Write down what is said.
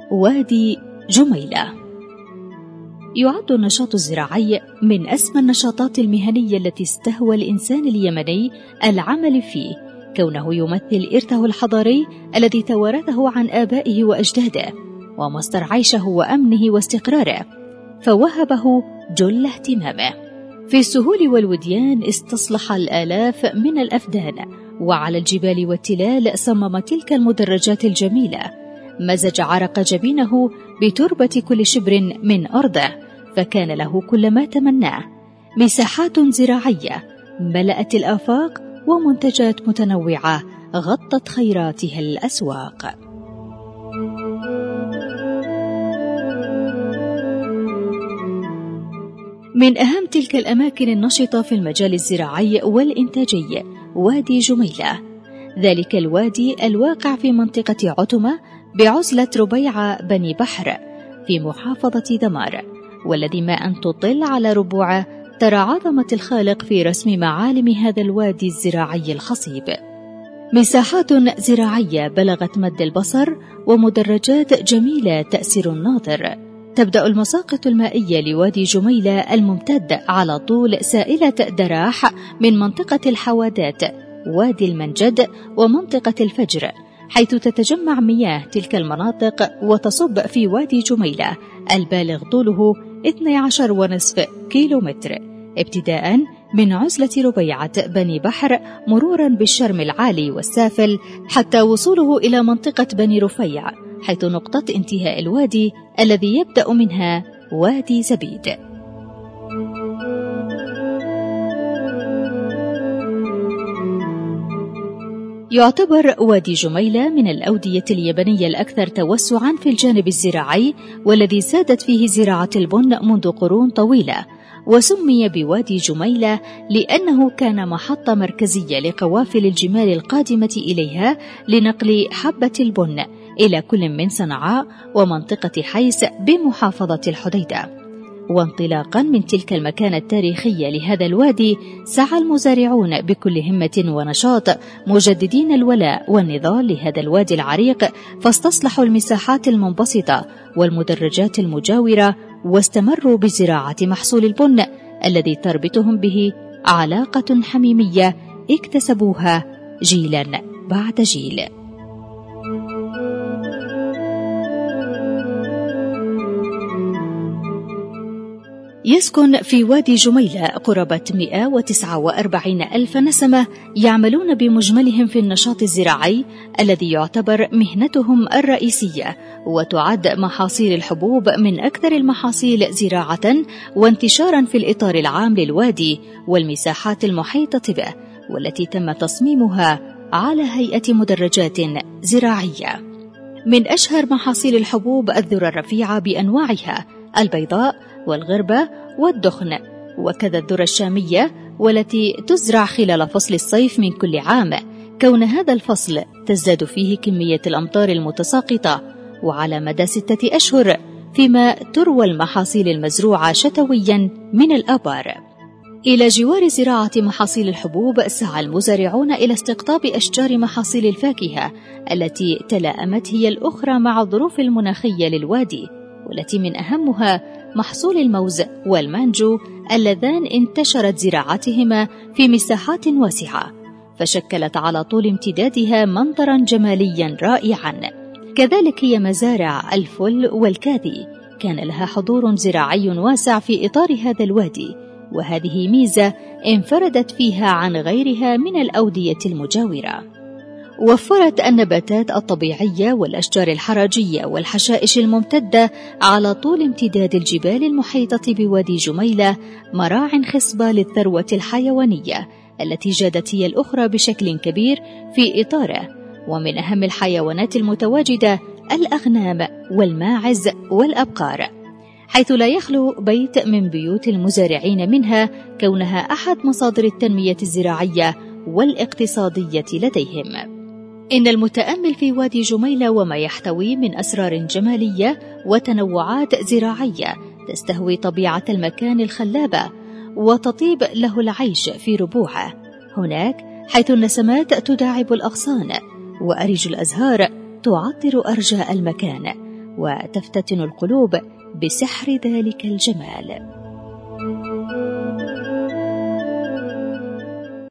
وادي جميلة. يعد النشاط الزراعي من أسمى النشاطات المهنية التي استهوى الإنسان اليمني العمل فيه، كونه يمثل إرثه الحضاري الذي توارثه عن آبائه وأجداده، ومصدر عيشه وأمنه واستقراره، فوهبه جل اهتمامه. في السهول والوديان استصلح الآلاف من الأفدان، وعلى الجبال والتلال صمم تلك المدرجات الجميلة، مزج عرق جبينه بتربة كل شبر من أرضه، فكان له كل ما تمناه: مساحات زراعية ملأت الآفاق، ومنتجات متنوعة غطت خيراتها الأسواق. من أهم تلك الأماكن النشطة في المجال الزراعي والإنتاجي وادي جميلة، ذلك الوادي الواقع في منطقة عتمة بعزلة ربيعة بني بحر في محافظة دمار، والذي ما أن تطل على ربوعه ترى عظمة الخالق في رسم معالم هذا الوادي الزراعي الخصيب. مساحات زراعية بلغت مد البصر، ومدرجات جميلة تأسر الناظر. تبدأ المساقط المائية لوادي جميلة الممتد على طول سائلة دراح من منطقة الحوادات، وادي المنجد، ومنطقة الفجر، حيث تتجمع مياه تلك المناطق وتصب في وادي جميلة البالغ طوله 12.5 كيلومتر، ابتداء من عزلة ربيعة بني بحر مرورا بالشرم العالي والسافل حتى وصوله إلى منطقة بني رفيع، حيث نقطة انتهاء الوادي الذي يبدأ منها وادي زبيد. يعتبر وادي جميلة من الأودية اليابانية الأكثر توسعا في الجانب الزراعي، والذي سادت فيه زراعة البن منذ قرون طويلة، وسمي بوادي جميلة لأنه كان محطة مركزية لقوافل الجمال القادمة إليها لنقل حبة البن إلى كل من صنعاء ومنطقة حيس بمحافظة الحديدة. وانطلاقا من تلك المكانة التاريخية لهذا الوادي، سعى المزارعون بكل همة ونشاط مجددين الولاء والنضال لهذا الوادي العريق، فاستصلحوا المساحات المنبسطة والمدرجات المجاورة، واستمروا بزراعة محصول البن الذي تربطهم به علاقة حميمية اكتسبوها جيلا بعد جيل. يسكن في وادي جميلة قرابة 149 ألف نسمة يعملون بمجملهم في النشاط الزراعي الذي يعتبر مهنتهم الرئيسية، وتعد محاصيل الحبوب من أكثر المحاصيل زراعة وانتشارا في الإطار العام للوادي والمساحات المحيطة به، والتي تم تصميمها على هيئة مدرجات زراعية. من أشهر محاصيل الحبوب الذرة الرفيعة بأنواعها البيضاء والغربة والدخن، وكذا الذرة الشامية والتي تزرع خلال فصل الصيف من كل عام، كون هذا الفصل تزداد فيه كمية الأمطار المتساقطة وعلى مدى 6 أشهر، فيما تروى المحاصيل المزروعة شتويا من الآبار. إلى جوار زراعة محاصيل الحبوب، سعى المزارعون إلى استقطاب أشجار محاصيل الفاكهة التي تلائمت هي الأخرى مع الظروف المناخية للوادي، والتي من أهمها محصول الموز والمانجو اللذان انتشرت زراعتهما في مساحات واسعة، فشكلت على طول امتدادها منظرا جماليا رائعا. كذلك هي مزارع الفل والكاذي كان لها حضور زراعي واسع في إطار هذا الوادي، وهذه ميزة انفردت فيها عن غيرها من الأودية المجاورة. وفرت النباتات الطبيعية والأشجار الحراجية والحشائش الممتدة على طول امتداد الجبال المحيطة بوادي جميلة مراع خصبة للثروة الحيوانية التي جادت هي الأخرى بشكل كبير في إطاره، ومن أهم الحيوانات المتواجدة الأغنام والماعز والأبقار، حيث لا يخلو بيت من بيوت المزارعين منها، كونها أحد مصادر التنمية الزراعية والاقتصادية لديهم. إن المتأمل في وادي جميلة وما يحتوي من أسرار جمالية وتنوعات زراعية تستهوي طبيعة المكان الخلابة وتطيب له العيش في ربوعه، هناك حيث النسمات تداعب الأغصان وأرج الأزهار تعطر أرجاء المكان، وتفتتن القلوب بسحر ذلك الجمال.